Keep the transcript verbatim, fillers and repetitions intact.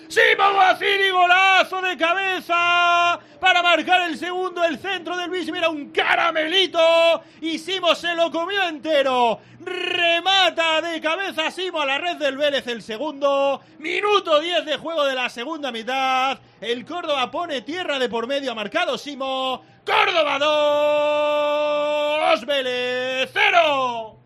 Simo Guacini, golazo de cabeza para marcar el segundo. El centro del Luis era un caramelito y Simo se lo comió entero. Remata de cabeza Simo a la red del Vélez el segundo. Minuto diez de juego de la segunda mitad. El Córdoba pone tierra de por medio. Ha marcado Simo. Córdoba dos, Vélez cero.